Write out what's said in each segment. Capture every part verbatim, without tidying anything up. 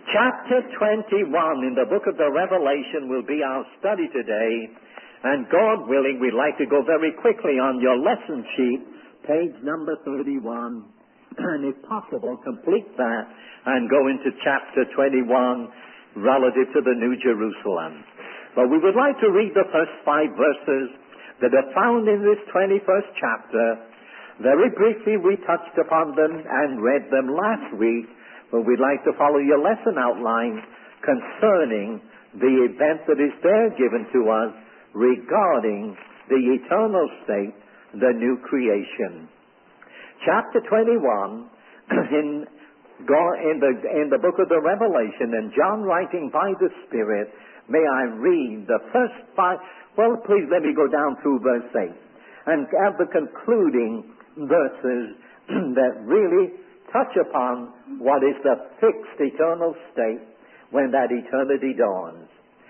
Chapter twenty-one in the book of the Revelation will be our study today. And God willing, we'd like to go very quickly on your lesson sheet, page number thirty-one. And if possible, complete that and go into chapter twenty-one relative to the New Jerusalem. But we would like to read the first five verses that are found in this twenty-first chapter. Very briefly, we touched upon them and read them last week. But we'd like to follow your lesson outline concerning the event that is there given to us regarding the eternal state, the new creation. Chapter twenty-one in, in, the, in the book of the Revelation, and John writing by the Spirit, may I read the first five, well, please let me go down through verse eight, and at the concluding verses that really touch upon what is the fixed eternal state when that eternity dawns.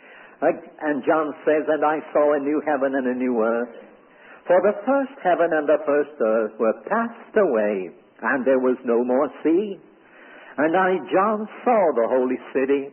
And John says, "And I saw a new heaven and a new earth. For the first heaven and the first earth were passed away, and there was no more sea. And I, John, saw the holy city,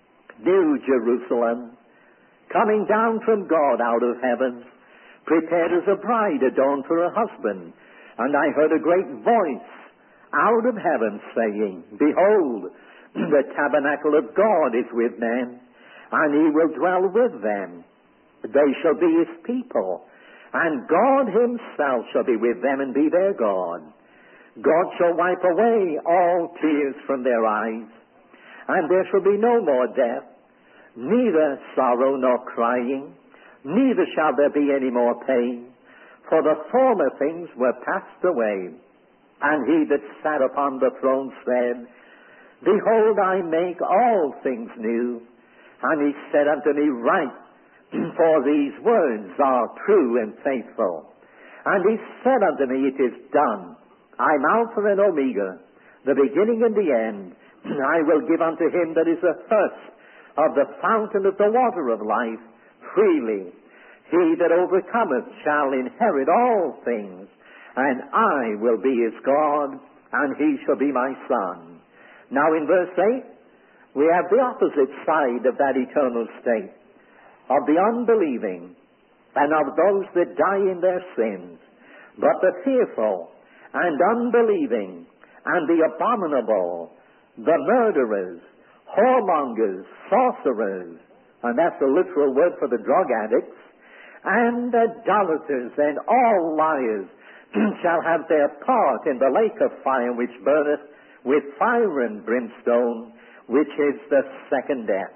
New Jerusalem, coming down from God out of heaven, prepared as a bride adorned for her husband. And I heard a great voice out of heaven saying, Behold, the tabernacle of God is with men, and he will dwell with them. They shall be his people, and God himself shall be with them and be their God. God shall wipe away all tears from their eyes, and there shall be no more death, neither sorrow nor crying, neither shall there be any more pain, for the former things were passed away. And he that sat upon the throne said, Behold, I make all things new. And he said unto me, Write, for these words are true and faithful. And he said unto me, It is done. I'm Alpha and Omega, the beginning and the end. I will give unto him that is athirst of the fountain of the water of life freely. He that overcometh shall inherit all things, and I will be his God, and he shall be my son." Now in verse eight, we have the opposite side of that eternal state, of the unbelieving, and of those that die in their sins. But the fearful, and unbelieving, and the abominable, the murderers, whoremongers, sorcerers, and that's the literal word for the drug addicts, and idolaters, and all liars, shall have their part in the lake of fire which burneth with fire and brimstone, which is the second death.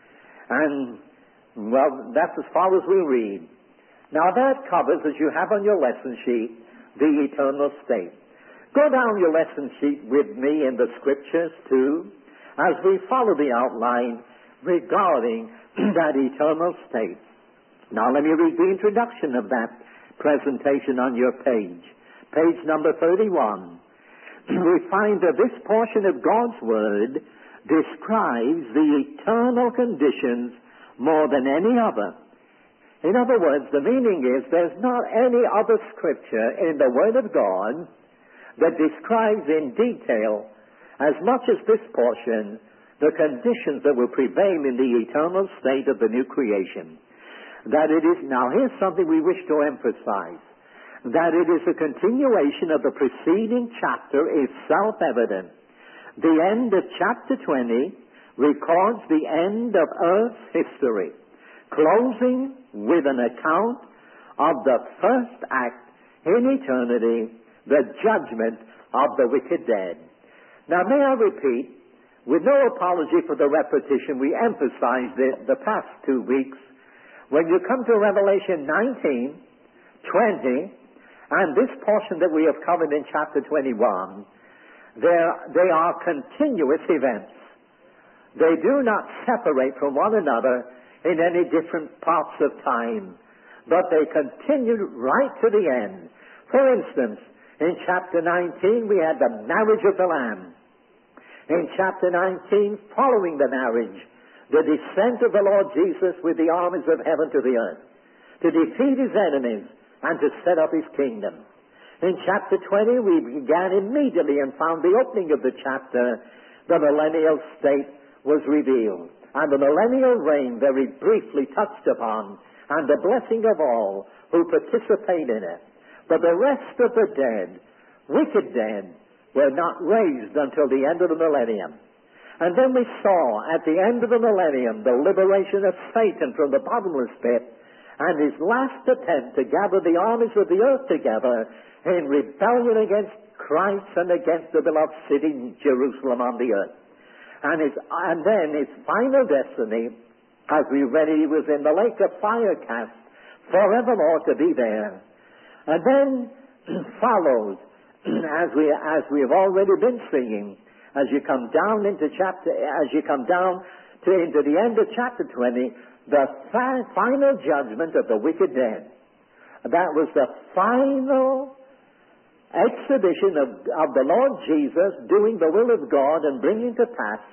And, well, that's as far as we read. Now that covers, as you have on your lesson sheet, the eternal state. Go down your lesson sheet with me in the scriptures too, as we follow the outline regarding that eternal state. Now let me read the introduction of that presentation on your page. Page number thirty-one. We find that this portion of God's Word describes the eternal conditions more than any other. In other words, the meaning is there's not any other scripture in the Word of God that describes in detail, as much as this portion, the conditions that will prevail in the eternal state of the new creation. That it is, now here's something we wish to emphasize, that it is a continuation of the preceding chapter is self-evident. The end of chapter twenty records the end of earth's history, closing with an account of the first act in eternity, the judgment of the wicked dead. Now may I repeat, with no apology for the repetition, we emphasized it the past two weeks. When you come to Revelation nineteen, twenty, and this portion that we have covered in chapter twenty-one, they are continuous events. They do not separate from one another in any different parts of time, but they continue right to the end. For instance, in chapter nineteen, we had the marriage of the Lamb. In chapter nineteen, following the marriage, the descent of the Lord Jesus with the armies of heaven to the earth, to defeat his enemies and to set up his kingdom. In chapter twenty, we began immediately and found the opening of the chapter, the millennial state, was revealed, and the millennial reign very briefly touched upon, and the blessing of all who participate in it. But the rest of the dead, wicked dead, were not raised until the end of the millennium. And then we saw at the end of the millennium the liberation of Satan from the bottomless pit and his last attempt to gather the armies of the earth together in rebellion against Christ and against the beloved city Jerusalem on the earth. And, his, and then his final destiny, as we read it, he was in the lake of fire cast forevermore to be there. And then follows, as we as we have already been singing, as you come down into chapter, as you come down to into the end of chapter twenty, the fi- final judgment of the wicked dead. That was the final exhibition of, of the Lord Jesus doing the will of God and bringing to pass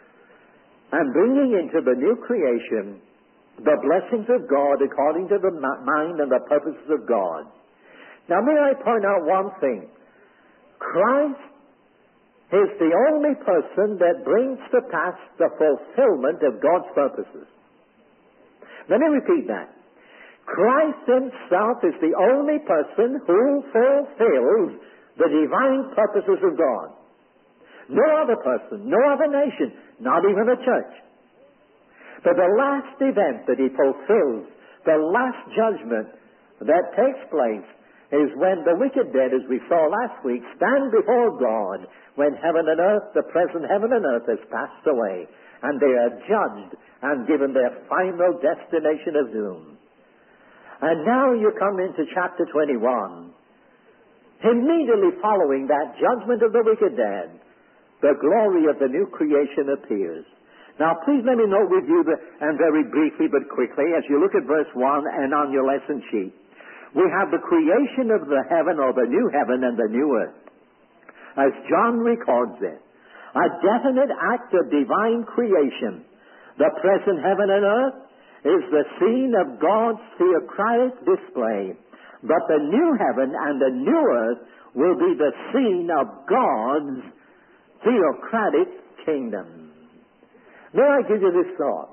and bringing into the new creation the blessings of God according to the mind and the purposes of God. Now, may I point out one thing? Christ is the only person that brings to pass the fulfillment of God's purposes. Let me repeat that. Christ himself is the only person who fulfills the divine purposes of God. No other person, no other nation, not even the church. But the last event that he fulfills, the last judgment that takes place, is when the wicked dead, as we saw last week, stand before God, when heaven and earth, the present heaven and earth, has passed away, and they are judged and given their final destination of doom. And now you come into chapter twenty-one. Immediately following that judgment of the wicked dead, the glory of the new creation appears. Now, please let me note with you, that, and very briefly but quickly, as you look at verse one and on your lesson sheet, we have the creation of the heaven, or the new heaven and the new earth. As John records it, a definite act of divine creation. The present heaven and earth is the scene of God's theocratic display, but the new heaven and the new earth will be the scene of God's theocratic kingdom. May I give you this thought?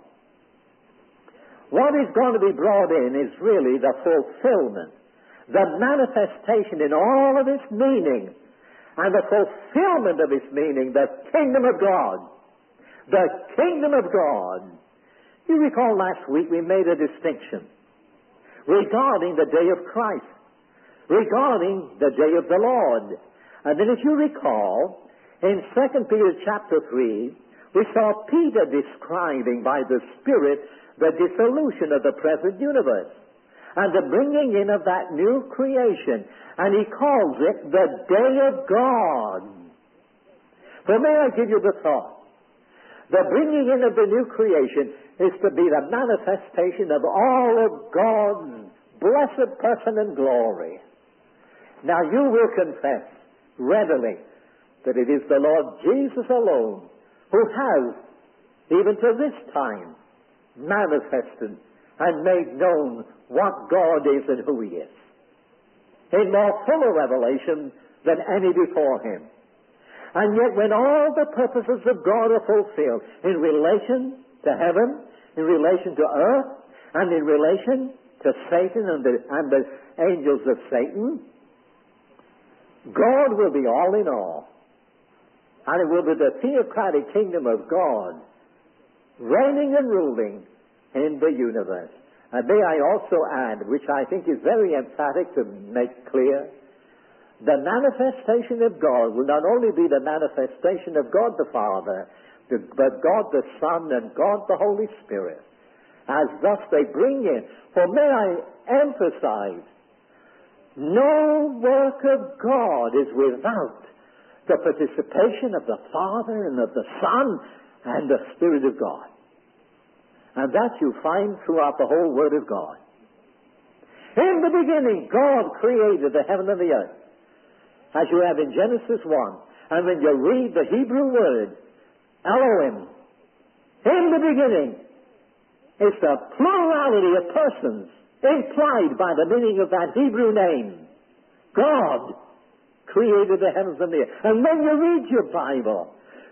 What is going to be brought in is really the fulfillment, the manifestation in all of its meaning, and the fulfillment of its meaning, the kingdom of God. The kingdom of God. You recall last week we made a distinction regarding the day of Christ, regarding the day of the Lord. And then if you recall, in Second Peter chapter three, we saw Peter describing by the Spirit the dissolution of the present universe and the bringing in of that new creation. And he calls it the day of God. For may I give you the thought? The bringing in of the new creation is to be the manifestation of all of God's blessed person and glory. Now you will confess readily that it is the Lord Jesus alone who has, even to this time, manifested and made known what God is and who he is, in more fuller revelation than any before him. And yet when all the purposes of God are fulfilled in relation to heaven, in relation to earth, and in relation to Satan and the, and the angels of Satan, God will be all in all. And it will be the theocratic kingdom of God reigning and ruling in the universe. And may I also add, which I think is very emphatic to make clear, the manifestation of God will not only be the manifestation of God the Father, but God the Son and God the Holy Spirit, as thus they bring in. For may I emphasize, no work of God is without the participation of the Father and of the Son and the Spirit of God. And that you find throughout the whole Word of God. In the beginning, God created the heaven and the earth, as you have in Genesis one. And when you read the Hebrew word, Elohim, in the beginning, it's the plurality of persons implied by the meaning of that Hebrew name. God created the heavens and the earth. And when you read your Bible,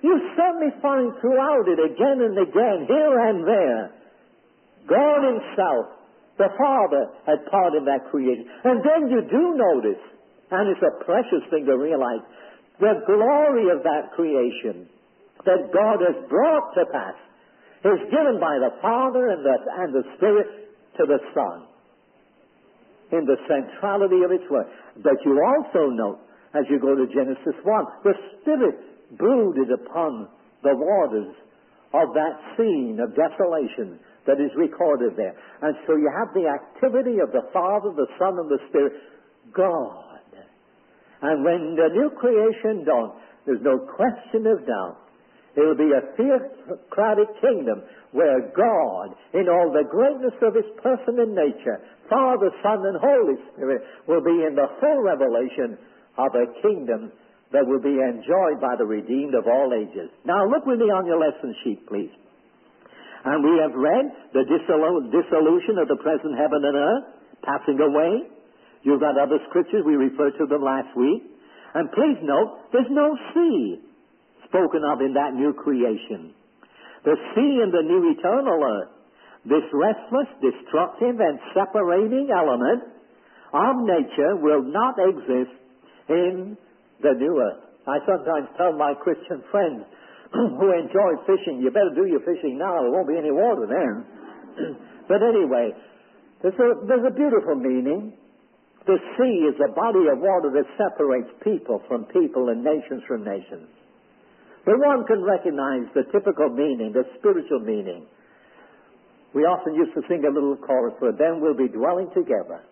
You certainly find throughout it again and again, here and there, God himself, the Father, had part in that creation. And then you do notice, and it's a precious thing to realize, the glory of that creation that God has brought to pass is given by the Father and the, and the Spirit to the Son in the centrality of its work. But you also note, as you go to Genesis one, the Spirit brooded upon the waters of that scene of desolation that is recorded there. And so you have the activity of the Father, the Son, and the Spirit, God. And when the new creation dawns, there's no question of doubt, it will be a theocratic kingdom where God, in all the greatness of his person and nature, Father, Son, and Holy Spirit, will be in the full revelation of a kingdom that will be enjoyed by the redeemed of all ages. Now look with me on your lesson sheet, please. And we have read the dissolu- dissolution of the present heaven and earth, passing away. You've got other scriptures, we referred to them last week. And please note, there's no sea spoken of in that new creation. The sea in the new eternal earth, this restless, destructive, and separating element of nature will not exist in the new earth. I sometimes tell my Christian friends who enjoy fishing, you better do your fishing now, there won't be any water then. But anyway, there's a, there's a beautiful meaning. The sea is a body of water that separates people from people and nations from nations. But one can recognize the typical meaning, the spiritual meaning. We often used to sing a little chorus, for then we'll be dwelling together.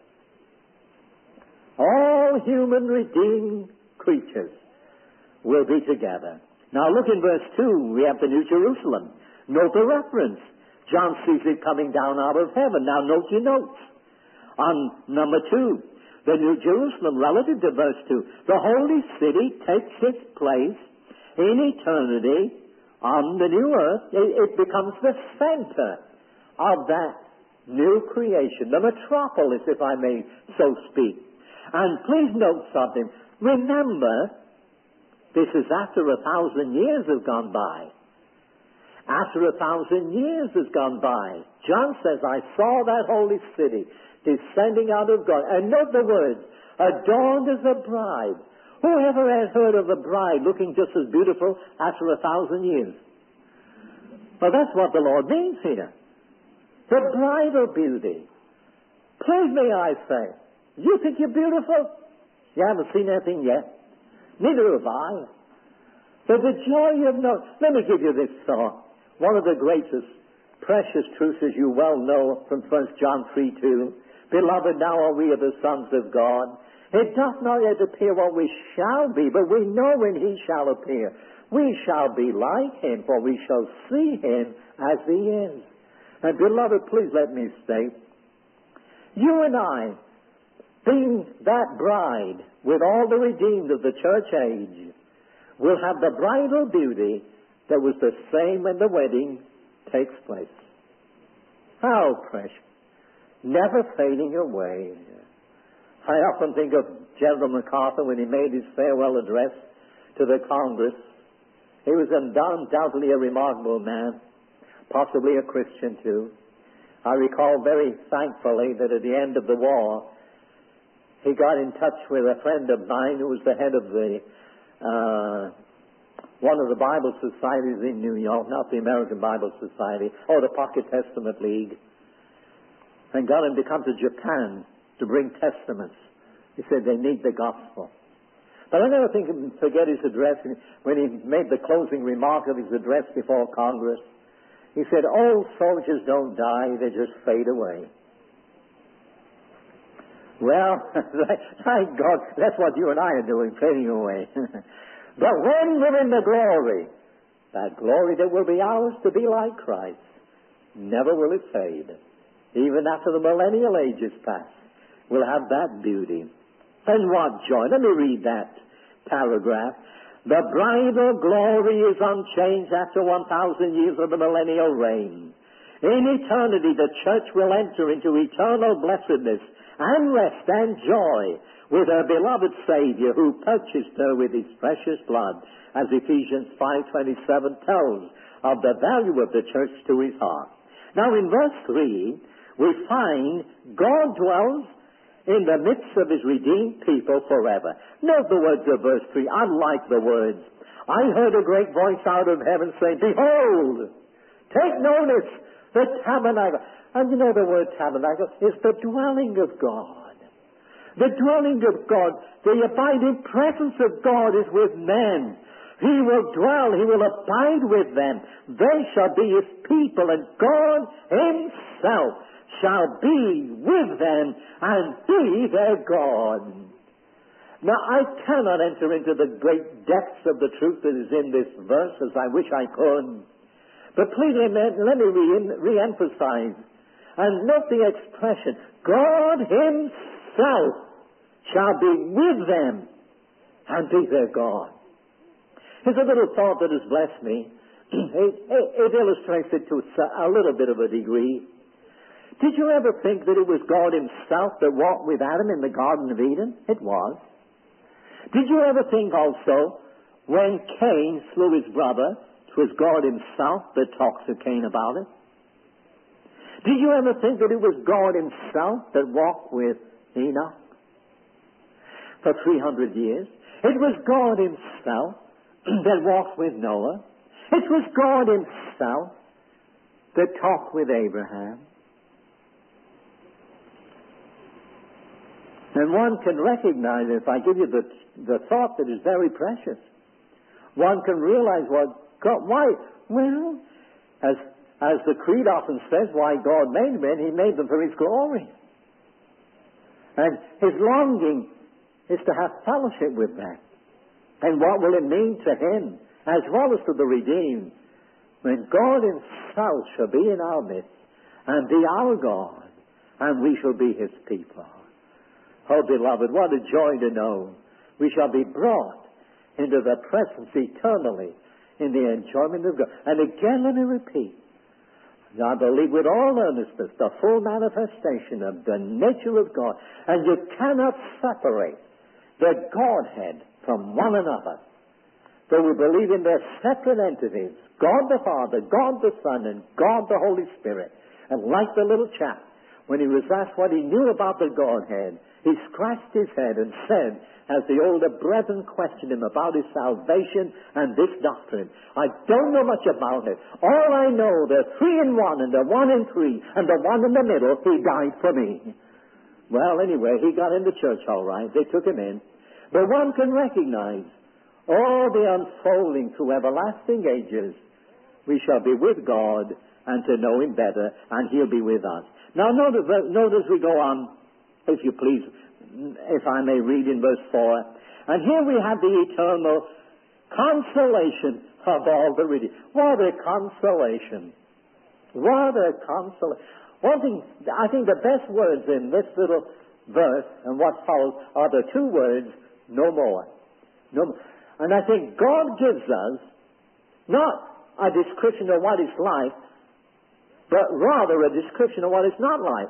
All human redeemed creatures will be together. Now look in verse two, we have the New Jerusalem. Note the reference. John sees it coming down out of heaven. Now note your notes. On number two, the New Jerusalem, relative to verse two, the holy city takes its place in eternity on the new earth. It, it becomes the center of that new creation, the metropolis, if I may so speak. And please note something. Remember, this is after a thousand years have gone by. After a thousand years has gone by, John says, I saw that holy city descending out of God. And note the words, adorned as a bride. Whoever has heard of a bride looking just as beautiful after a thousand years? Well, that's what the Lord means here. The bridal beauty. Please may I say, you think you're beautiful? You haven't seen anything yet. Neither have I. But the joy of knowing. Let me give you this thought. One of the greatest, precious truths, as you well know from First John three two. Beloved, now are we of the sons of God. It doth not yet appear what we shall be, but we know when he shall appear. We shall be like him, for we shall see him as he is. And beloved, please let me state, you and I, being that bride with all the redeemed of the church age, will have the bridal beauty that was the same when the wedding takes place. How precious. Never fading away. I often think of General MacArthur when he made his farewell address to the Congress. He was undoubtedly a remarkable man, possibly a Christian too. I recall very thankfully that at the end of the war, he got in touch with a friend of mine who was the head of the uh, one of the Bible societies in New York, not the American Bible Society, or the Pocket Testament League, and got him to come to Japan to bring testaments. He said they need the gospel. But I never think I can forget his address when he made the closing remark of his address before Congress. He said, old soldiers don't die, they just fade away. Well, thank God, that's what you and I are doing, fading away. But when we're in the glory, that glory that will be ours to be like Christ, never will it fade. Even after the millennial ages pass, we'll have that beauty. And what joy. Let me read that paragraph. The bridal glory is unchanged after one thousand years of the millennial reign. In eternity, the church will enter into eternal blessedness and rest and joy with her beloved Savior who purchased her with his precious blood, as Ephesians five twenty-seven tells of the value of the church to his heart. Now in verse three, we find God dwells in the midst of his redeemed people forever. Note the words of verse three. I like the words. I heard a great voice out of heaven say, behold, take notice, the tabernacle. And you know the word tabernacle is the dwelling of God. The dwelling of God, the abiding presence of God is with men. He will dwell, he will abide with them. They shall be his people, and God himself shall be with them and be their God. Now, I cannot enter into the great depths of the truth that is in this verse, as I wish I could. But please let me re-emphasize and note the expression, God himself shall be with them and be their God. Here's a little thought that has blessed me. It, it, it illustrates it to a little bit of a degree. Did you ever think that it was God himself that walked with Adam in the Garden of Eden? It was. Did you ever think also, when Cain slew his brother, it was God himself that talks to Cain about it? Did you ever think that it was God himself that walked with Enoch for three hundred years? It was God himself that walked with Noah. It was God himself that talked with Abraham. And one can recognize, if I give you the, the thought that is very precious, one can realize what God, why, well, as, as the Creed often says, why God made men, he made them for his glory. And his longing is to have fellowship with them. And what will it mean to him, as well as to the redeemed, when God himself shall be in our midst, and be our God, and we shall be his people. Oh, beloved, what a joy to know we shall be brought into the presence eternally in the enjoyment of God. And again, let me repeat, I believe with all earnestness the full manifestation of the nature of God. And you cannot separate the Godhead from one another. Though we believe in their separate entities, God the Father, God the Son, and God the Holy Spirit. And like the little chap, when he was asked what he knew about the Godhead, he scratched his head and said, as the older brethren questioned him about his salvation and this doctrine, I don't know much about it. All I know, they're three in one, and they're one in three, and the one in the middle, he died for me. Well, anyway, he got into church all right. They took him in. But one can recognize all the unfolding through everlasting ages. We shall be with God and to know him better, and he'll be with us. Now, notice, notice we go on, if you please, if I may read in verse four. And here we have the eternal consolation of all the redeemed. What a consolation. What a consolation. One thing, I think the best words in this little verse and what follows are the two words, no more. No more. And I think God gives us not a description of what it's like, but rather a description of what it's not like.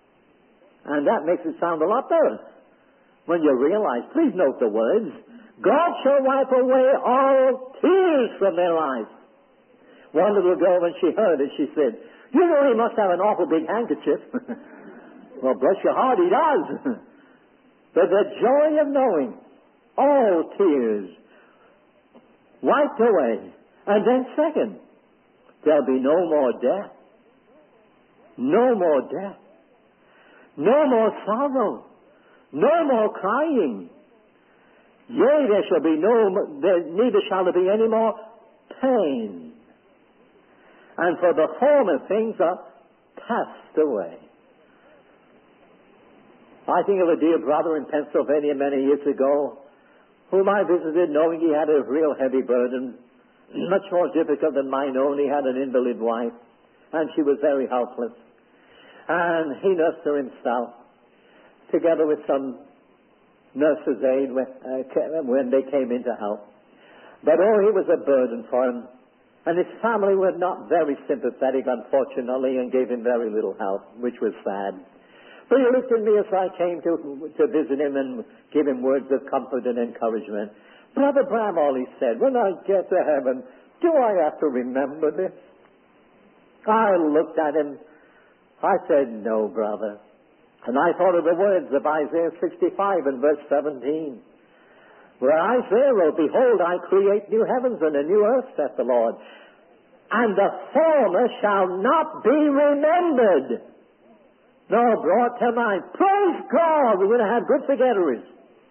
And that makes it sound a lot better when you realize, please note the words, God shall wipe away all tears from their eyes. One little girl, when she heard it, she said, you know he must have an awful big handkerchief. Well, bless your heart, he does. But the joy of knowing all tears wiped away. And then second, there'll be no more death. No more death. No more sorrow. No more crying. Yea, there shall be no, there, neither shall there be any more pain. And for the former things are passed away. I think of a dear brother in Pennsylvania many years ago, whom I visited knowing he had a real heavy burden, much more difficult than mine own. He had an invalid wife, and she was very helpless. And he nursed her himself, together with some nurse's aid when, uh, when they came in to help. But oh, he was a burden for him. And his family were not very sympathetic, unfortunately, and gave him very little help, which was sad. But he looked at me as I came to, to visit him and give him words of comfort and encouragement. Brother Bramall, he said, when I get to heaven, do I have to remember this? I looked at him. I said, no, brother. And I thought of the words of Isaiah sixty-five and verse seventeen, where Isaiah wrote, behold, I create new heavens and a new earth, saith the Lord, and the former shall not be remembered, nor brought to mind. Praise God! We're going to have good forgetteries.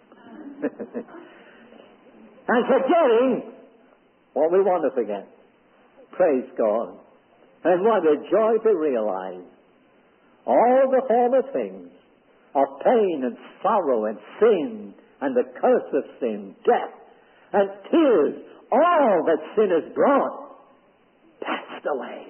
And forgetting what we want to forget. Praise God. And what a joy to realize all the former things of pain and sorrow and sin and the curse of sin, death and tears, all that sin has brought, passed away.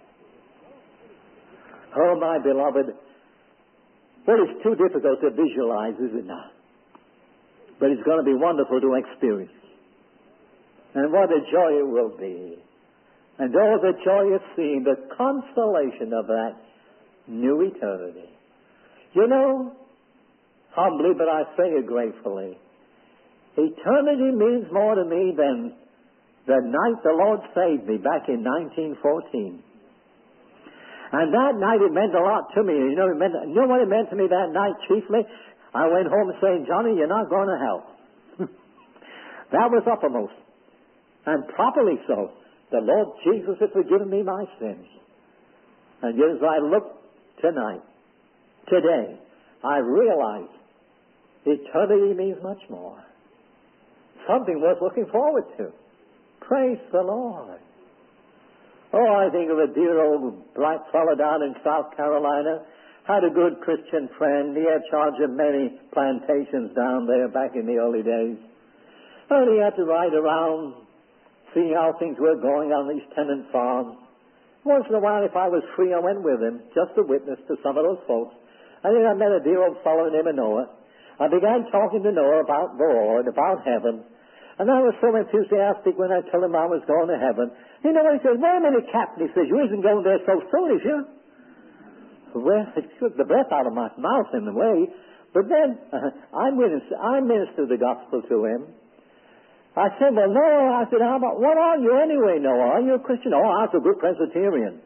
Oh, my beloved, well, it's too difficult to visualize, is it not? But it's going to be wonderful to experience. And what a joy it will be. And oh, the joy of seeing the consolation of that new eternity. You know, humbly, but I say it gratefully, eternity means more to me than the night the Lord saved me back in nineteen fourteen. And that night it meant a lot to me. You know, it meant, you know what it meant to me that night chiefly? I went home saying, Johnny, you're not going to hell. That was uppermost. And properly so. The Lord Jesus has forgiven me my sins. And yet as I look tonight, today, I realize eternity means much more. Something worth looking forward to. Praise the Lord. Oh, I think of a dear old black fellow down in South Carolina. Had a good Christian friend. He had charge of many plantations down there back in the early days. And he had to ride around, seeing how things were going on these tenant farms. Once in a while, if I was free, I went with him, just to witness to some of those folks. And then I met a dear old fellow named Noah. I began talking to Noah about the Lord, about heaven. And I was so enthusiastic when I told him I was going to heaven. You know what he said? Wait a minute, Captain. He says, you isn't going there so soon, is you? Well, it took the breath out of my mouth in the way. But then uh, I, minister, I ministered the gospel to him. I said, well, Noah, I said, how about, what are you anyway, Noah? Are you a Christian? Oh, I was a good Presbyterian.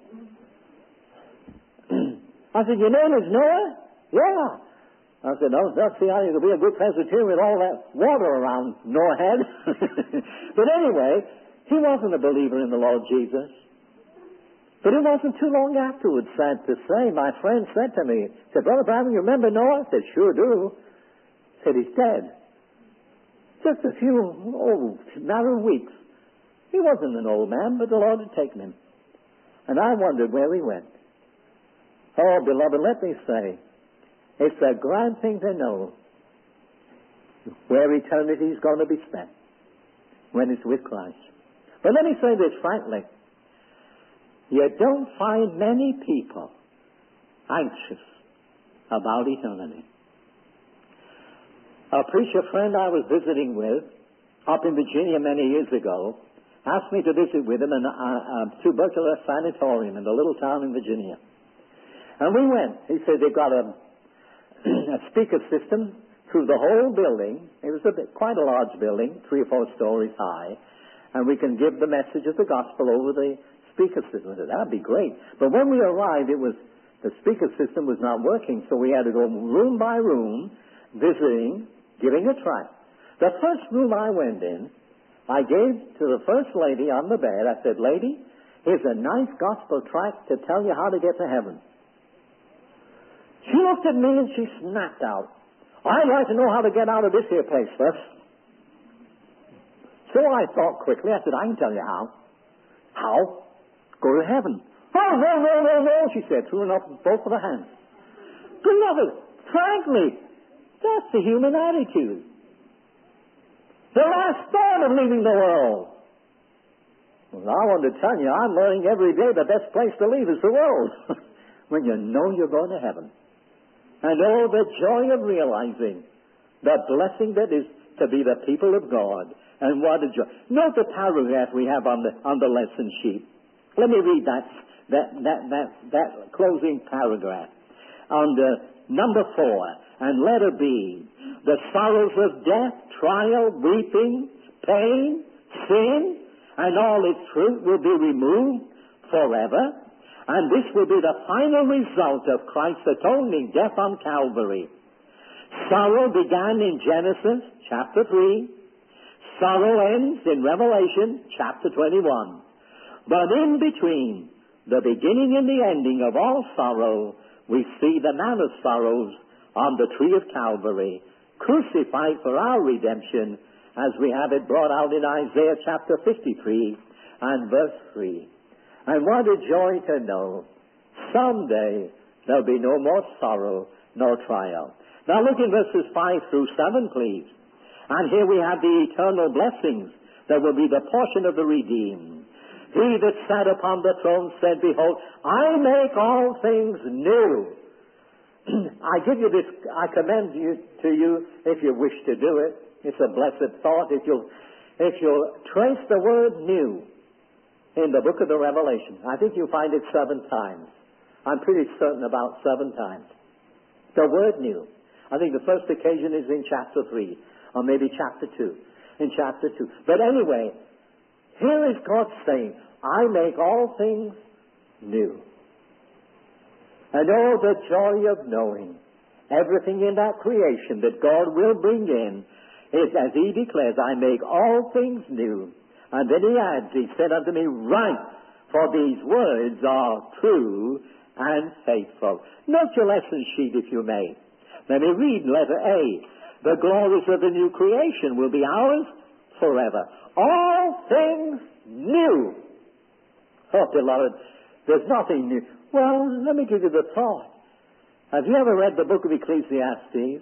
I said, your name is Noah? Yeah. I said, no, don't see how you could be a good Presbyterian with all that water around Noah had. But anyway, he wasn't a believer in the Lord Jesus. But it wasn't too long afterwards, sad to say, my friend said to me, said, Brother Branham, you remember Noah? I said, sure do. Said, he's dead. Just a few, oh, matter of weeks. He wasn't an old man, but the Lord had taken him. And I wondered where he went. Oh, beloved, let me say, it's a grand thing to know where eternity is going to be spent when it's with Christ. But let me say this frankly. You don't find many people anxious about eternity. A preacher friend I was visiting with up in Virginia many years ago asked me to visit with him in a, a tubercular sanatorium in the little town in Virginia. And we went. He said they've got a, a speaker system through the whole building. It was a bit, quite a large building, three or four stories high. And we can give the message of the gospel over the speaker system. I said, that'd be great. But when we arrived, it was the speaker system was not working, so we had to go room by room, visiting, giving a tract. The first room I went in, I gave to the first lady on the bed, I said, lady, here's a nice gospel tract to tell you how to get to heaven. She looked at me and she snapped out, I'd like to know how to get out of this here place first. So I thought quickly, I said, I can tell you how. How? Go to heaven. Oh, no, no, no, no, she said, throwing up both of her hands. Beloved, frankly, that's the human attitude. The last thought of leaving the world. Well, I want to tell you, I'm learning every day the best place to leave is the world. When you know you're going to heaven. And oh, the joy of realizing the blessing that is to be the people of God. And what a joy. Note the paragraph we have on the on the lesson sheet. Let me read that that that that, that closing paragraph. under number four, and letter B, the sorrows of death, trial, weeping, pain, sin, and all its fruit will be removed forever. And this will be the final result of Christ's atoning death on Calvary. Sorrow began in Genesis chapter three. Sorrow ends in Revelation chapter twenty-one. But in between the beginning and the ending of all sorrow, we see the man of sorrows on the tree of Calvary, crucified for our redemption, as we have it brought out in Isaiah chapter fifty-three and verse three. And what a joy to know, someday there'll be no more sorrow nor trial. Now look in verses five through seven, please. And here we have the eternal blessings that will be the portion of the redeemed. He that sat upon the throne said, behold, I make all things new. I give you this, I commend you to you if you wish to do it. It's a blessed thought. If you'll, if you'll trace the word new in the book of the Revelation, I think you'll find it seven times. I'm pretty certain about seven times. The word new. I think the first occasion is in chapter three, or maybe chapter two. In chapter two. But anyway, here is God saying, I make all things new. And oh, the joy of knowing everything in that creation that God will bring in is, as he declares, I make all things new. And then he adds, he said unto me, write, for these words are true and faithful. Note your lesson sheet, if you may. Let me read letter A. The glories of the new creation will be ours forever. All things new. Oh, beloved, there's nothing new. Well, let me give you the thought. Have you ever read the book of Ecclesiastes?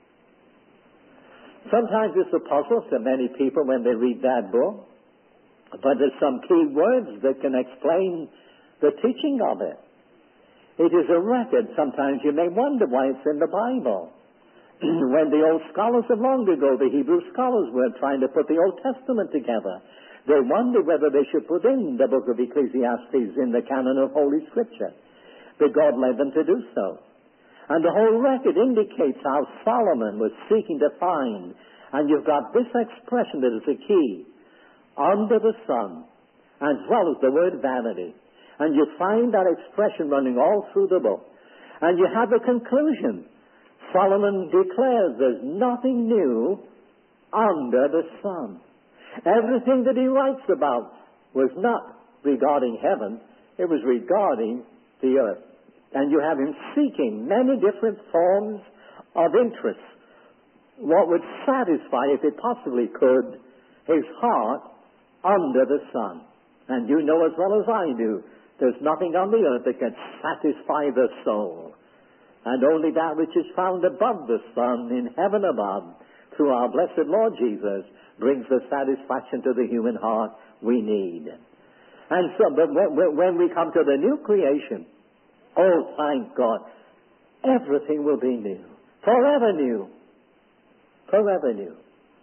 Sometimes it's a puzzle to many people when they read that book. But there's some key words that can explain the teaching of it. It is a record. Sometimes you may wonder why it's in the Bible. When the old scholars of long ago, the Hebrew scholars, were trying to put the Old Testament together, they wondered whether they should put in the book of Ecclesiastes in the canon of Holy Scripture. But God led them to do so. And the whole record indicates how Solomon was seeking to find. And you've got this expression that is the key. Under the sun, as well as the word vanity. And you find that expression running all through the book. And you have the conclusion. Solomon declares there's nothing new under the sun. Everything that he writes about was not regarding heaven. It was regarding the earth. And you have him seeking many different forms of interest. What would satisfy, if it possibly could, his heart under the sun. And you know as well as I do, there's nothing on the earth that can satisfy the soul. And only that which is found above the sun, in heaven above, through our blessed Lord Jesus, brings the satisfaction to the human heart we need. And so, but when, when we come to the new creation, oh, thank God, everything will be new. Forever new. Forever new.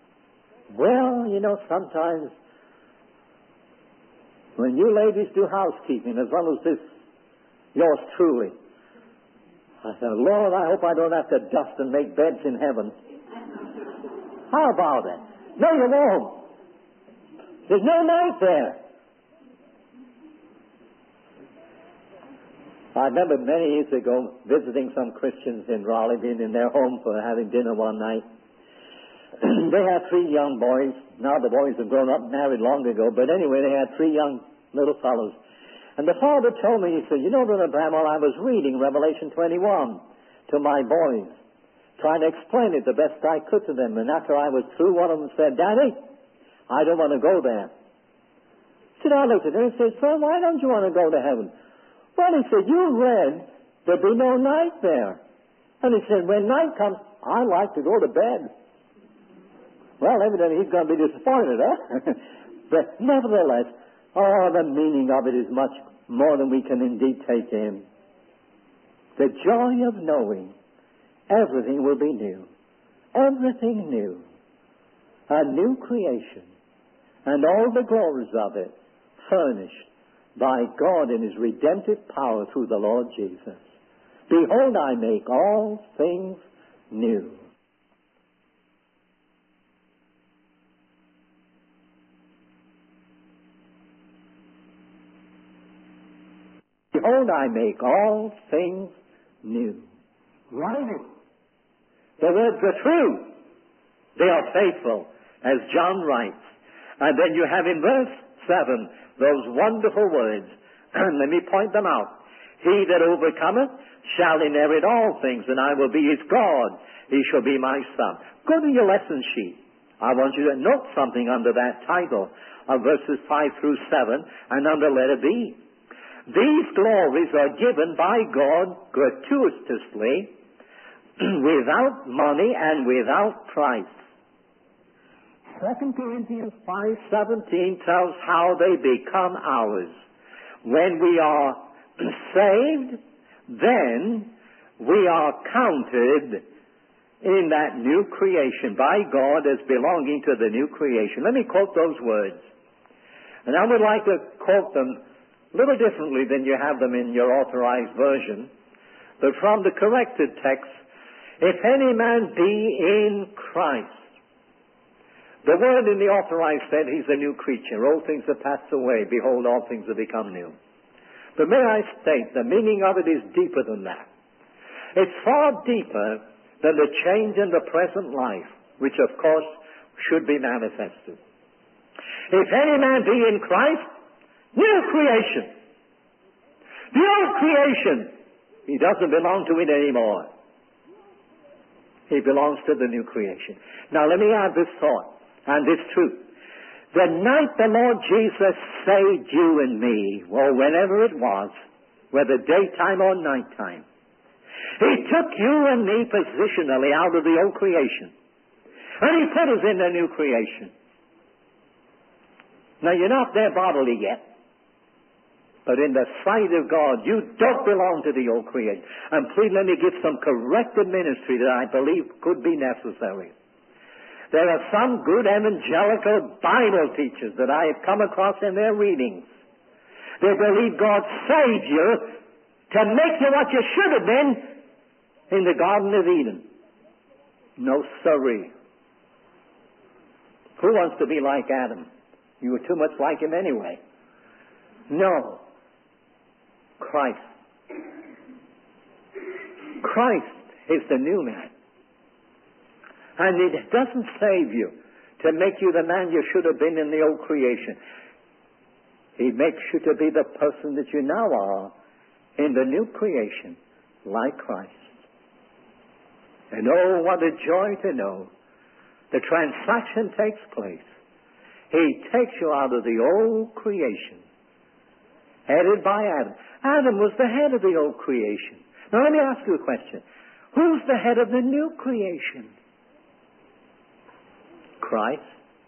Well, you know, sometimes when you ladies do housekeeping, as well as this, yours truly, I said, Lord, I hope I don't have to dust and make beds in heaven. How about it? No, you won't. There's no night there. I remember many years ago visiting some Christians in Raleigh, being in their home for having dinner one night. They had three young boys. Now the boys have grown up and married long ago. But anyway, they had three young little fellows. And the father told me, he said, you know, Brother Bramwell, I was reading Revelation twenty-one to my boys, trying to explain it the best I could to them. And after I was through, one of them said, Daddy, I don't want to go there. So I looked at him and said, son, why don't you want to go to heaven? Well, he said, you read there'd be no night there. And he said, when night comes, I like to go to bed. Well, evidently he's going to be disappointed, huh? But nevertheless, oh, the meaning of it is much more than we can indeed take in. The joy of knowing everything will be new. Everything new. A new creation. And all the glories of it furnished by God in his redemptive power through the Lord Jesus. Behold, I make all things new. Behold, I make all things new. Right. The words are true. They are faithful, as John writes. And then you have in verse seven those wonderful words. Let me point them out. He that overcometh shall inherit all things, and I will be his God. He shall be my son. Go to your lesson sheet. I want you to note something under that title of verses five through seven and under letter B. These glories are given by God gratuitously, without money and without price. Second Corinthians five seventeen tells how they become ours. When we are saved, then we are counted in that new creation by God as belonging to the new creation. Let me quote those words. And I would like to quote them a little differently than you have them in your authorized version. But from the corrected text, if any man be in Christ. The word in the authorized said he's a new creature. Old things have passed away. Behold, all things have become new. But may I state, the meaning of it is deeper than that. It's far deeper than the change in the present life, which of course should be manifested. If any man be in Christ, new creation. The old creation, he doesn't belong to it anymore. He belongs to the new creation. Now let me add this thought and this truth. The night the Lord Jesus saved you and me, or whenever it was, whether daytime or nighttime, he took you and me positionally out of the old creation. And he put us in the new creation. Now you're not there bodily yet. But in the sight of God, you don't belong to the old creation. And please let me give some corrective ministry that I believe could be necessary. There are some good evangelical Bible teachers that I have come across in their readings. They believe God saved you to make you what you should have been in the Garden of Eden. No sirree. Who wants to be like Adam? You were too much like him anyway. No. Christ. Christ is the new man. And it doesn't save you to make you the man you should have been in the old creation. He makes you to be the person that you now are in the new creation, like Christ. And oh, what a joy to know the transaction takes place. He takes you out of the old creation, headed by Adam. Adam was the head of the old creation. Now let me ask you a question. Who's the head of the new creation? Christ.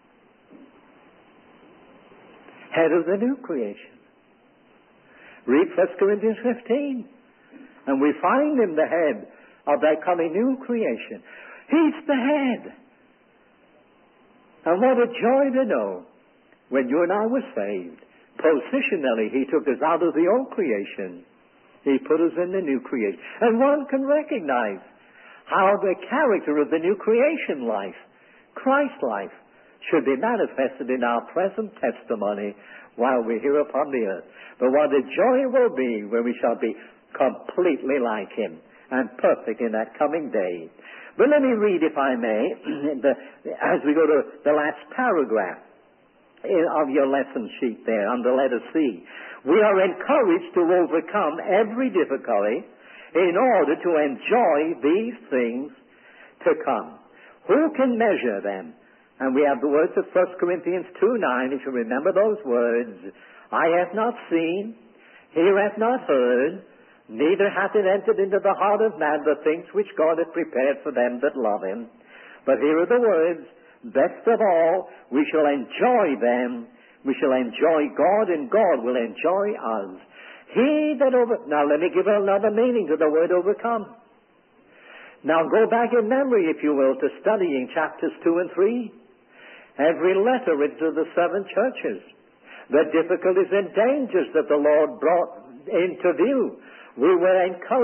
Head of the new creation. Read First Corinthians fifteen. And we find him the head of that coming new creation. He's the head. And what a joy to know when you and I were saved. Positionally, he took us out of the old creation. He put us in the new creation. And one can recognize how the character of the new creation life, Christ's life, should be manifested in our present testimony while we're here upon the earth. But what a joy it will be when we shall be completely like him and perfect in that coming day. But let me read, if I may, the, as we go to the last paragraph of your lesson sheet there under letter C. We are encouraged to overcome every difficulty in order to enjoy these things to come. Who can measure them? And we have the words of First Corinthians two nine, if you remember those words. I have not seen, ear hath not heard, neither hath it entered into the heart of man the things which God hath prepared for them that love him. But here are the words, best of all, we shall enjoy them. We shall enjoy God, and God will enjoy us. He that over... Now let me give another meaning to the word overcome. Now go back in memory, if you will, to studying chapters two and three. Every letter into the seven churches. The difficulties and dangers that the Lord brought into view. We were encouraged.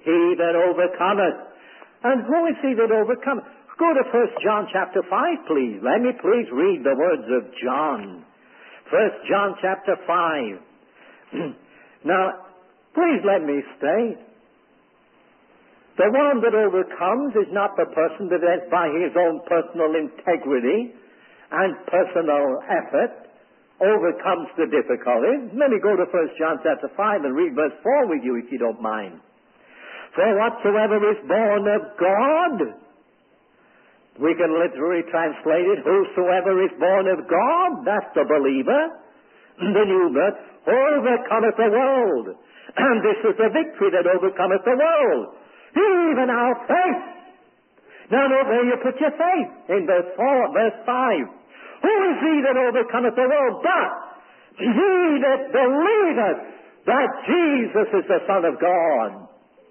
He that overcometh. And who is he that overcometh? Go to First John chapter five, please. Let me please read the words of John. First John chapter five. Now, please let me state, the one that overcomes is not the person that is by his own personal integrity and personal effort overcomes the difficulty. Let me go to First John chapter five and read verse four with you, if you don't mind. For whatsoever is born of God, we can literally translate it, whosoever is born of God, that's the believer, the new birth, overcometh the world. And this is the victory that overcometh the world, even our faith. Now, note where you put your faith, in verse four, verse five. Who is he that overcometh the world? But he that believeth that Jesus is the Son of God.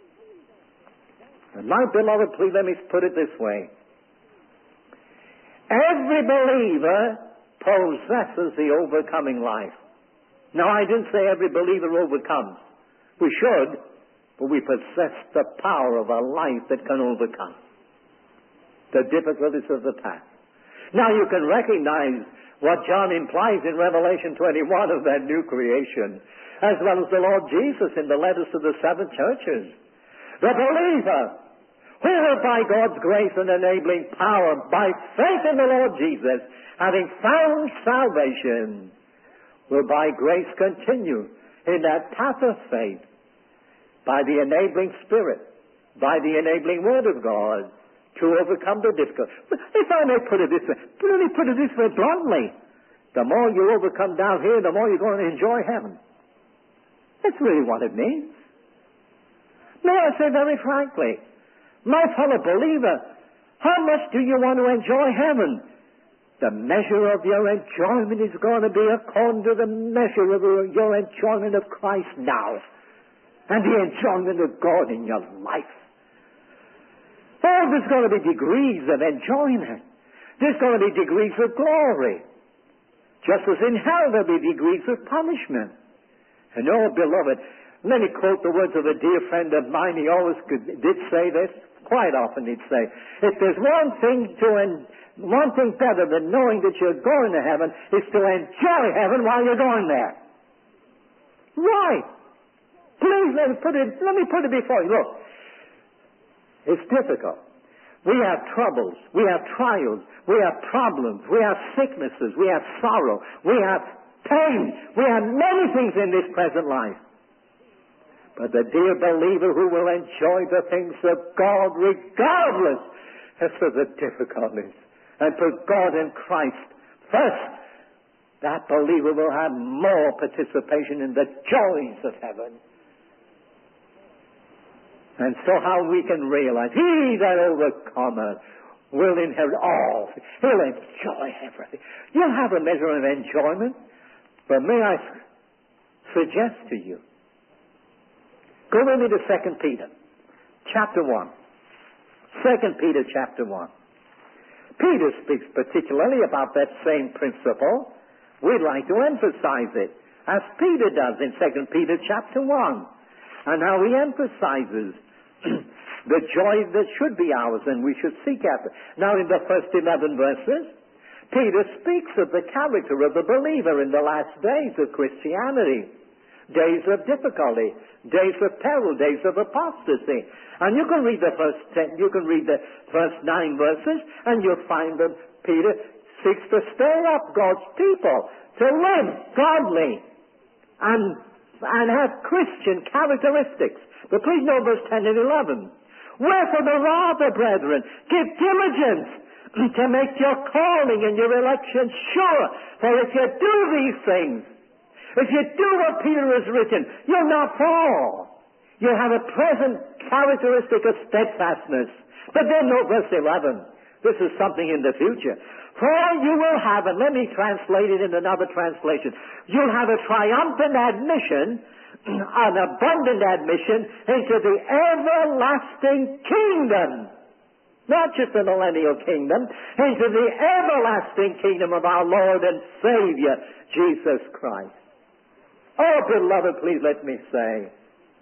And my beloved, please let me put it this way. Every believer possesses the overcoming life. Now, I didn't say every believer overcomes. We should, but we possess the power of a life that can overcome the difficulties of the past. Now, you can recognize what John implies in Revelation twenty-one of that new creation, as well as the Lord Jesus in the letters to the seven churches. The believer, who by God's grace and enabling power, by faith in the Lord Jesus, having found salvation, will by grace continue in that path of faith, by the enabling Spirit, by the enabling Word of God, to overcome the difficulty. If I may put it this way, let me put it this way bluntly, the more you overcome down here, the more you're going to enjoy heaven. That's really what it means. May I say very frankly, my fellow believer, how much do you want to enjoy heaven? The measure of your enjoyment is going to be according to the measure of your enjoyment of Christ now, and the enjoyment of God in your life. Oh, there's going to be degrees of enjoyment. There's going to be degrees of glory. Just as in hell there'll be degrees of punishment. And oh, beloved, let me quote the words of a dear friend of mine. He always could, did say this. Quite often he'd say, if there's one thing to en- one thing better than knowing that you're going to heaven is to enjoy heaven while you're going there. Right. Please let me put it, let me put it before you. Look, it's difficult. We have troubles. We have trials. We have problems. We have sicknesses. We have sorrow. We have pain. We have many things in this present life. But the dear believer who will enjoy the things of God regardless of the difficulties, and put God and Christ first, that believer will have more participation in the joys of heaven. And so how we can realize, he that overcometh will inherit all. He'll enjoy everything. You'll have a measure of enjoyment, but may I suggest to you, go with me to Second Peter, chapter one. Second Peter, chapter one. Peter speaks particularly about that same principle. We'd like to emphasize it, as Peter does in Second Peter, chapter one. And how he emphasizes the joy that should be ours and we should seek after. Now, in the first eleven verses, Peter speaks of the character of the believer in the last days of Christianity. Days of difficulty, days of peril, days of apostasy. And you can read the first ten, you can read the first nine verses, and you'll find that Peter seeks to stir up God's people to live godly and and have Christian characteristics. But please note verse ten and eleven. Wherefore the rather, brethren, give diligence to make your calling and your election sure. For if you do these things, if you do what Peter has written, you'll not fall. You'll have a present characteristic of steadfastness. But then note verse eleven. This is something in the future. For you will have, and let me translate it in another translation, you'll have a triumphant admission, an abundant admission into the everlasting kingdom. Not just the millennial kingdom, into the everlasting kingdom of our Lord and Savior, Jesus Christ. Oh, beloved, please let me say,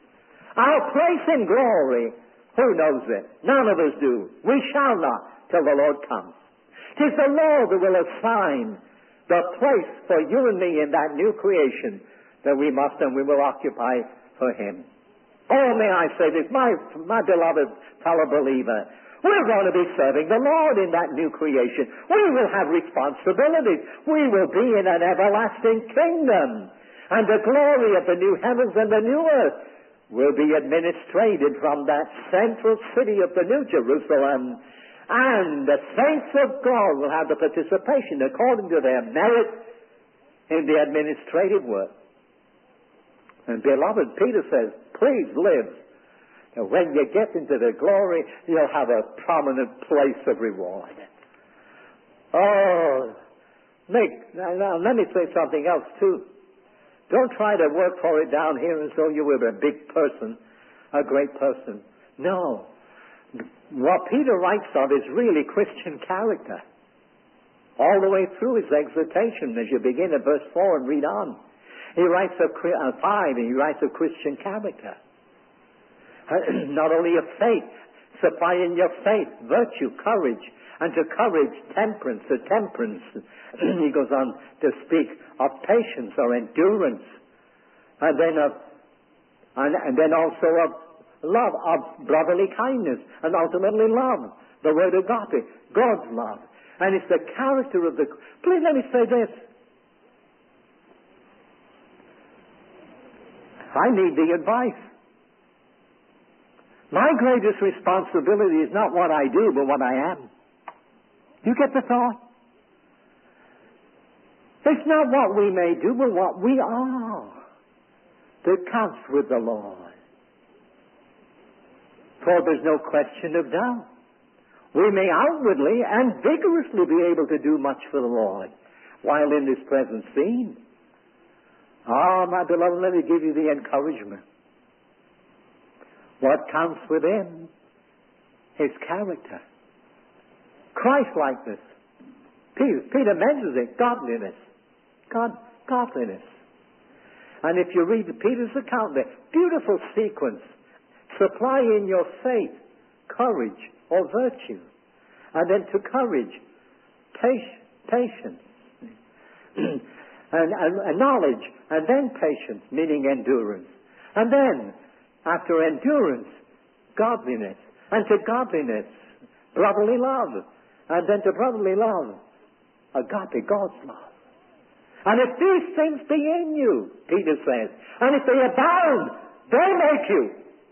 Our place in glory, who knows it? None of us do. We shall not till the Lord comes. It is the Lord that will assign the place for you and me in that new creation that we must and we will occupy for Him. Oh, may I say this, my, my beloved fellow believer, we're going to be serving the Lord in that new creation. We will have responsibilities. We will be in an everlasting kingdom. And the glory of the new heavens and the new earth will be administrated from that central city of the New Jerusalem. And the saints of God will have the participation according to their merit in the administrative work. And beloved, Peter says, please live. And when you get into the glory, you'll have a prominent place of reward. Oh, Nick, now, now let me say something else too. Don't try to work for it down here as though you were a big person, a great person. No. What Peter writes of is really Christian character. All the way through his exhortation, as you begin at verse four and read on. He writes of uh, five, and he writes of Christian character. Not only of faith, supply in your faith virtue, courage, and to courage temperance, to temperance he goes on to speak of patience or endurance, and then of, and, and then also of love, of brotherly kindness, and ultimately love, the word agape, God's love. And it's the character of the... Please let me say this. I need the advice. My greatest responsibility is not what I do, but what I am. You get the thought? It's not what we may do, but what we are that counts with the Lord. For there's no question of doubt. We may outwardly and vigorously be able to do much for the Lord while in this present scene. Ah, my beloved, let me give you the encouragement. What counts within is character. Christ-likeness. Peter, Peter mentions it, godliness. God, godliness. And if you read Peter's account there, beautiful sequence. Supply in your faith courage or virtue. And then to courage, patience. and, and, and knowledge. And then patience, meaning endurance. And then, after endurance, godliness. And to godliness, brotherly love. And then to brotherly love, agape, God's love. And if these things be in you, Peter says, and if they abound, they make you.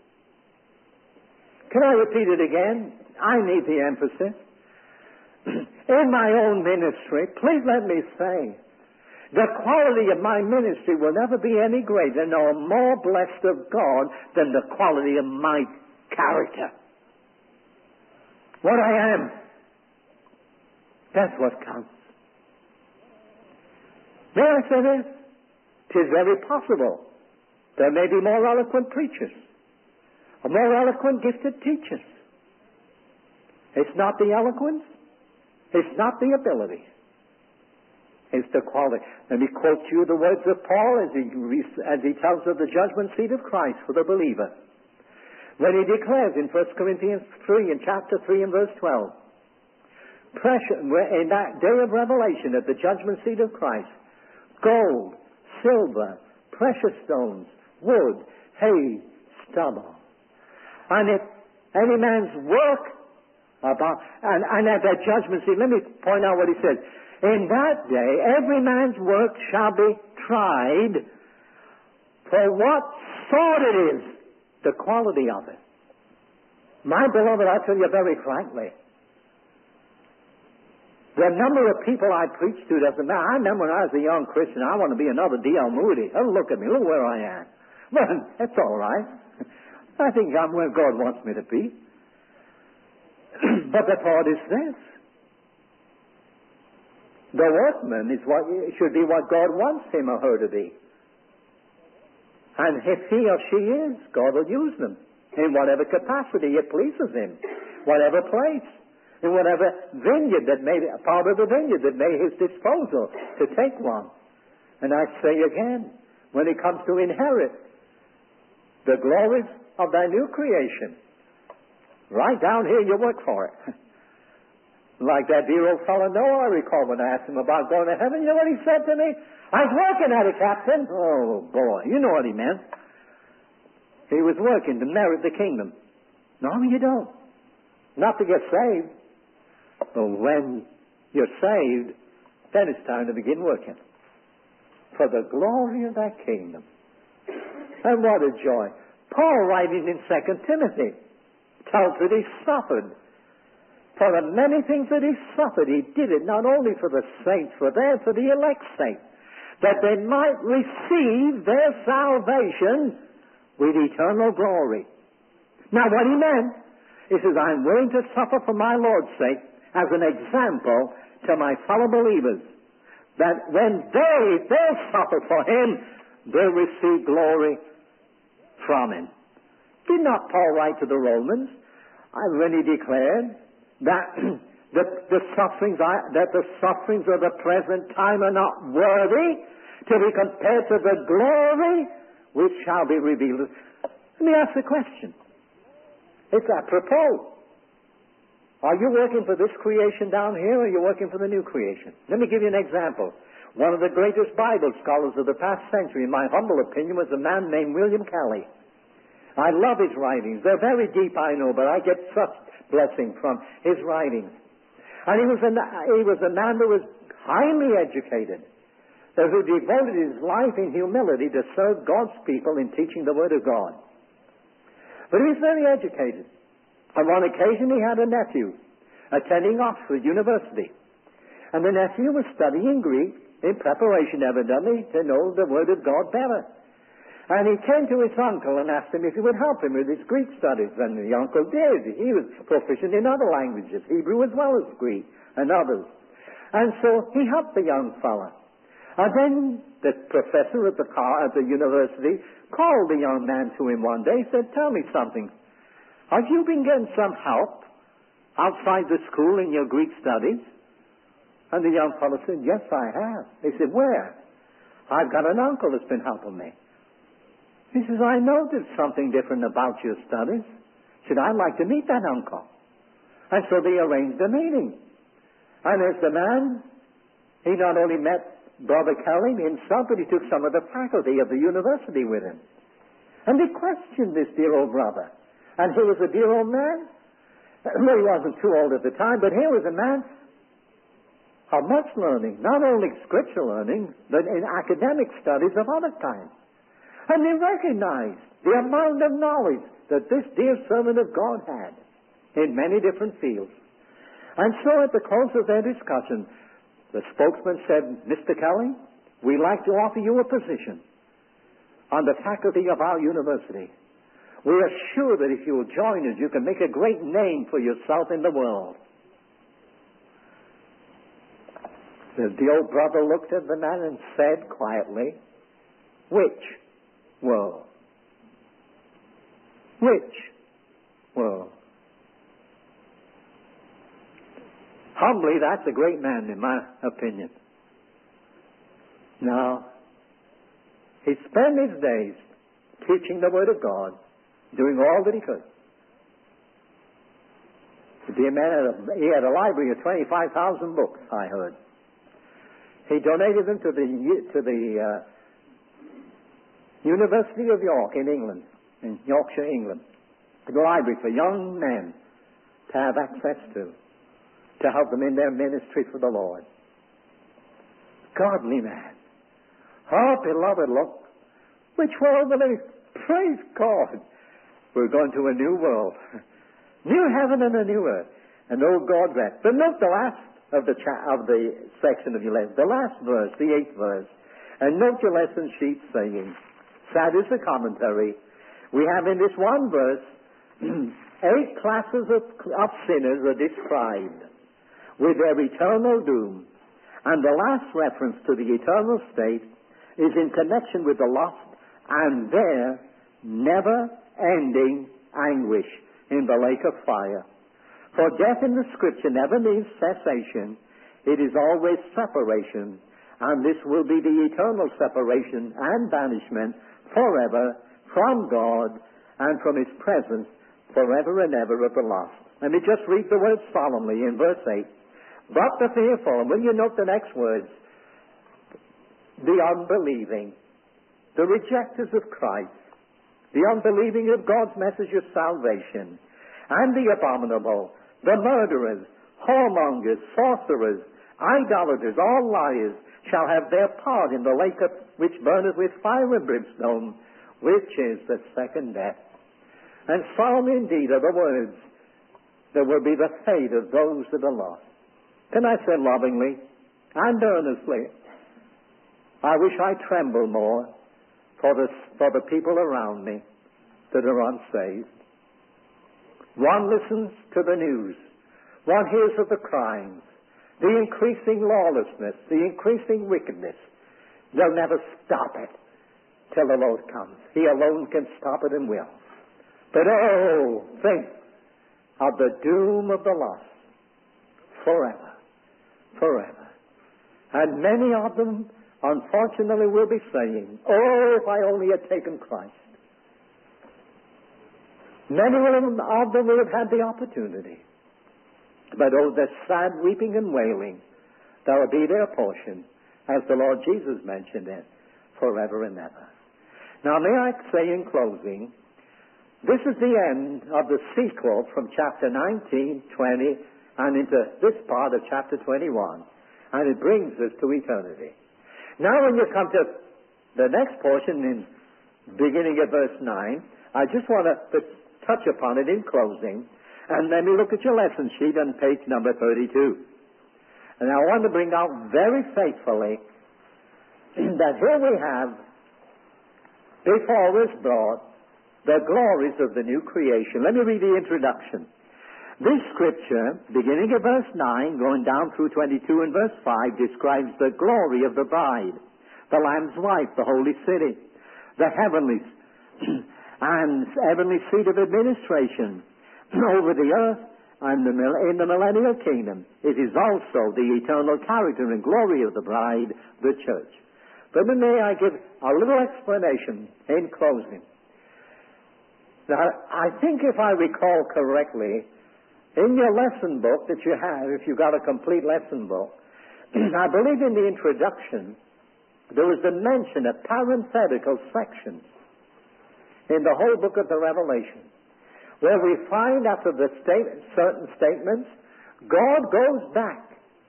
Can I repeat it again? I need the emphasis. In my own ministry, please let me say, the quality of my ministry will never be any greater nor more blessed of God than the quality of my character. What I am. That's what counts. May I say this? It is very possible there may be more eloquent preachers, or more eloquent gifted teachers. It's not the eloquence. It's not the ability. It's the quality. Let me quote you the words of Paul as he, as he tells of the judgment seat of Christ for the believer. When he declares in First Corinthians three, in chapter three and verse twelve, precious, in that day of revelation at the judgment seat of Christ, gold, silver, precious stones, wood, hay, stubble. And if any man's work about, and, and at that judgment seat, let me point out what he says. In that day, every man's work shall be tried for what sort it is, the quality of it. My beloved, I tell you very frankly, the number of people I preach to doesn't matter. I remember when I was a young Christian, I want to be another D L Moody. Oh, look at me. Look where I am. Well, that's all right. I think I'm where God wants me to be. But the thought is this. The workman is what should be what God wants him or her to be. And if he or she is, God will use them in whatever capacity it pleases him, whatever place, in whatever vineyard that may, part of the vineyard that may his disposal to take one. And I say again, when it comes to inherit the glories of thy new creation. Right down here, you work for it. Like that dear old fellow Noah, I recall when I asked him about going to heaven, you know what he said to me? I was working at it, Captain. Oh, boy, you know what he meant. He was working to merit the kingdom. No, you don't. Not to get saved. But when you're saved, then it's time to begin working for the glory of that kingdom. And what a joy. Paul, writing in Second Timothy, tells that he suffered. For the many things that he suffered, he did it not only for the saints, for them, for the elect's sake, that they might receive their salvation with eternal glory. Now, what he meant, he says, I'm willing to suffer for my Lord's sake as an example to my fellow believers, that when they, they suffer for him, they'll receive glory from him. Did not Paul write to the Romans, and when he declared that the, the sufferings are, that the sufferings of the present time are not worthy to be compared to the glory which shall be revealed. Let me ask the question. It's apropos. Are you working for this creation down here, or are you working for the new creation? Let me give you an example. One of the greatest Bible scholars of the past century, in my humble opinion, was a man named William Kelly. I love his writings. They're very deep, I know, but I get such blessing from his writings. And he was a, he was a man that was highly educated, that who devoted his life in humility to serve God's people in teaching the Word of God. But he was very educated. On one occasion he had a nephew attending Oxford University. And the nephew was studying Greek in preparation, evidently, to know the Word of God better. And he came to his uncle and asked him if he would help him with his Greek studies. And the uncle did. He was proficient in other languages, Hebrew as well as Greek, and others. And so he helped the young fella. And then the professor at the, car, at the university called the young man to him one day and said, tell me something. Have you been getting some help outside the school in your Greek studies? And the young fellow said, yes, I have. They said, where? I've got an uncle that's been helping me. He says, I noticed something different about your studies. He said, I'd like to meet that uncle. And so they arranged a meeting. And as the man, he not only met Brother Kelly himself, but he took some of the faculty of the university with him. And they questioned this dear old brother. And he was a dear old man. Well, he wasn't too old at the time, but here was a man of much learning, not only scripture learning, but in academic studies of other kinds. And they recognized the amount of knowledge that this dear servant of God had in many different fields. And so at the close of their discussion, the spokesman said, Mister Kelly, we'd like to offer you a position on the faculty of our university. We are sure that if you will join us, you can make a great name for yourself in the world. The, the old brother looked at the man and said quietly, which world? Which world? Humbly, that's a great man in my opinion. Now, he spent his days teaching the Word of God, doing all that he could. The dear man had a, he had a library of twenty-five thousand books, I heard. He donated them to the to the uh, University of York in England, in Yorkshire, England, the library for young men to have access to, to help them in their ministry for the Lord. Godly man. Oh, beloved, look, which world will it? Praise God. We're going to a new world. New heaven and a new earth. And oh God rest. But note the last of the cha- of the section of your lesson, the last verse, the eighth verse. And note your lesson sheet saying, sad is the commentary, we have in this one verse, eight classes of, of sinners are described with their eternal doom. And the last reference to the eternal state is in connection with the lost and their never-ending anguish in the lake of fire. For death in the Scripture never means cessation. It is always separation. And this will be the eternal separation and banishment forever from God and from his presence forever and ever of the lost. Let me just read the words solemnly in verse eight. But the fearful, and will you note the next words? The unbelieving, the rejectors of Christ, the unbelieving of God's message of salvation, and the abominable, the murderers, whoremongers, sorcerers, idolaters, all liars, shall have their part in the lake of, which burneth with fire and brimstone, which is the second death. And solemn indeed are the words that will be the fate of those that are lost. Can I say lovingly and earnestly, I wish I trembled more for the, for the people around me that are unsaved. One listens to the news. One hears of the crimes, the increasing lawlessness, the increasing wickedness. They'll never stop it till the Lord comes. He alone can stop it and will. But oh, think of the doom of the lost forever, forever. And many of them, unfortunately, will be saying, oh, if I only had taken Christ. Many of them will have had the opportunity. But oh, the sad weeping and wailing that will be their portion, as the Lord Jesus mentioned it, forever and ever. Now, may I say in closing, this is the end of the sequel from chapter nineteen, twenty, and into this part of chapter twenty-one. And it brings us to eternity. Now, when you come to the next portion, in beginning at verse nine, I just want to touch upon it in closing. And let me look at your lesson sheet on page number thirty-two. And I want to bring out very faithfully that here we have, before us brought, the glories of the new creation. Let me read the introduction. This scripture, beginning at verse nine, going down through twenty-two and verse five, describes the glory of the bride, the Lamb's wife, the holy city, the heavenly and heavenly seat of administration over the earth and the, in the millennial kingdom. It is also the eternal character and glory of the bride, the church. But may I give a little explanation in closing. Now, I think if I recall correctly, in your lesson book that you have, if you've got a complete lesson book, I believe in the introduction, there was a mention of parenthetical sections in the whole book of the Revelation, where we find after the state, certain statements, God goes back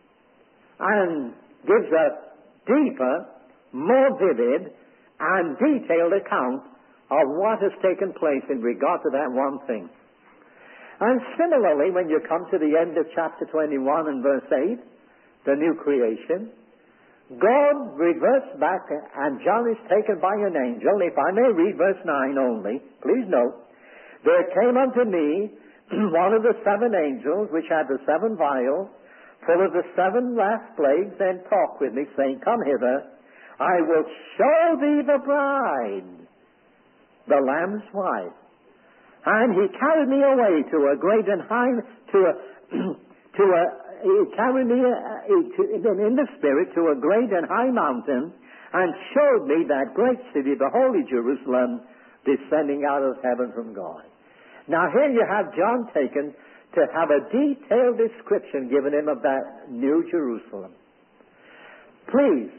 and gives a deeper, more vivid, and detailed account of what has taken place in regard to that one thing. And similarly, when you come to the end of chapter twenty-one and verse eight, the new creation, God reverts back, and John is taken by an angel. If I may read verse nine only, please note, there came unto me one of the seven angels, which had the seven vials, full of the seven last plagues, and talked with me, saying, Come hither, I will show thee the bride, the Lamb's wife. And he carried me away to a great and high, to a, to a, he carried me uh, to, in the spirit to a great and high mountain, and showed me that great city, the holy Jerusalem, descending out of heaven from God. Now here you have John taken to have a detailed description given him of that new Jerusalem. Please,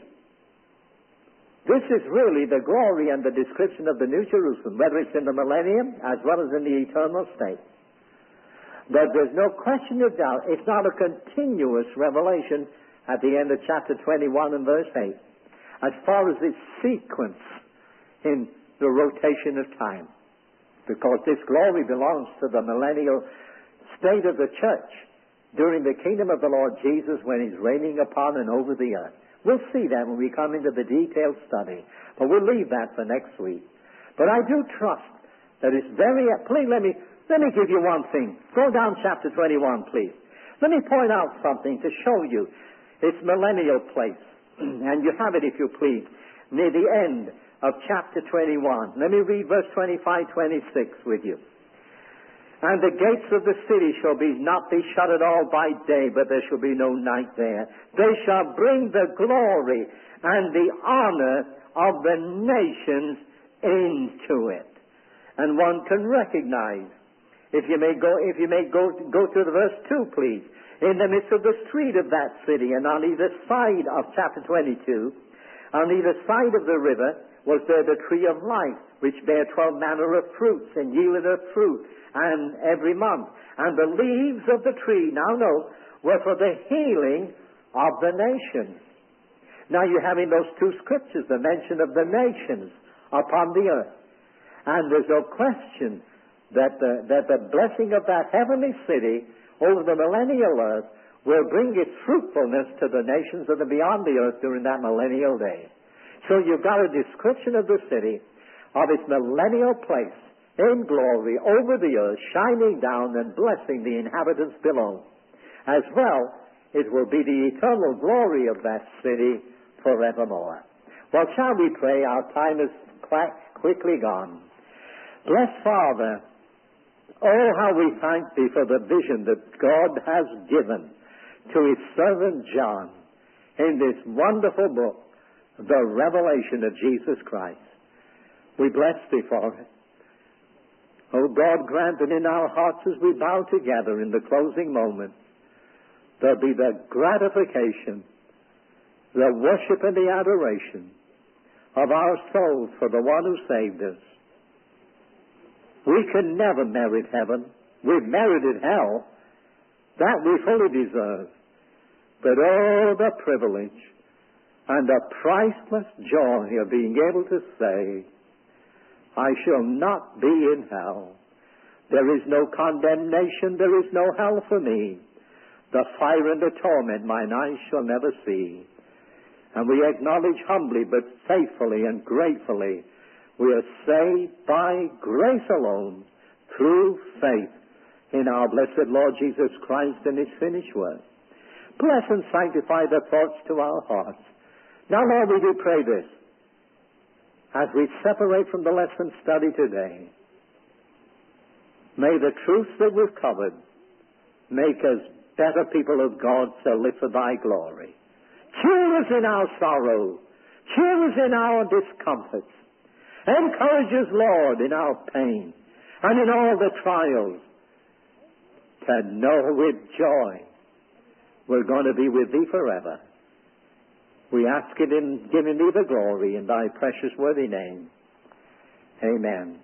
this is really the glory and the description of the new Jerusalem, whether it's in the millennium as well as in the eternal state. But there's no question of doubt, it's not a continuous revelation at the end of chapter twenty-one and verse eight, as far as its sequence in the rotation of time. Because this glory belongs to the millennial state of the church during the kingdom of the Lord Jesus when He's reigning upon and over the earth. We'll see that when we come into the detailed study. But we'll leave that for next week. But I do trust that it's very... Please let me, let me give you one thing. Go down chapter twenty-one, please. Let me point out something to show you its millennial place. And you have it, if you please, near the end of chapter twenty-one. Let me read verse twenty-five, twenty-six with you. And the gates of the city shall be not be shut at all by day, but there shall be no night there. They shall bring the glory and the honor of the nations into it. and one can recognize. If you may go, if you may go, go to the verse two, please. In the midst of the street of that city, and on either side of chapter twenty-two, on either side of the river, was there the tree of life, which bare twelve manner of fruits, and yielded her fruit, and every month. And the leaves of the tree, now note, were for the healing of the nations. Now you have in those two scriptures the mention of the nations upon the earth. And there's no question that the, that the blessing of that heavenly city over the millennial earth will bring its fruitfulness to the nations that are beyond the earth during that millennial day. So you've got a description of the city, of its millennial place, in glory, over the earth, shining down and blessing the inhabitants below. As well, it will be the eternal glory of that city forevermore. Well, shall we pray? Our time is quite quickly gone. Blessed Father, oh, how we thank Thee for the vision that God has given to His servant John in this wonderful book, the revelation of Jesus Christ. We bless Thee for it. Oh, God, grant that in our hearts as we bow together in the closing moment, there'll be the gratification, the worship and the adoration of our souls for the one who saved us. We can never merit heaven. We've merited hell. That we fully deserve. But oh, the privilege and the priceless joy of being able to say, I shall not be in hell. There is no condemnation. There is no hell for me. The fire and the torment mine eyes shall never see. And we acknowledge humbly but faithfully and gratefully we are saved by grace alone, through faith in our blessed Lord Jesus Christ and His finished work. Bless and sanctify the thoughts to our hearts. Now, Lord, we do pray this. As we separate from the lesson study today, may the truths that we've covered make us better people of God to live for Thy glory. Cheer us in our sorrow. Cheer us in our discomforts. Encourage us, Lord, in our pain and in all the trials to know with joy we're going to be with Thee forever. We ask it in giving Thee the glory in Thy precious worthy name. Amen.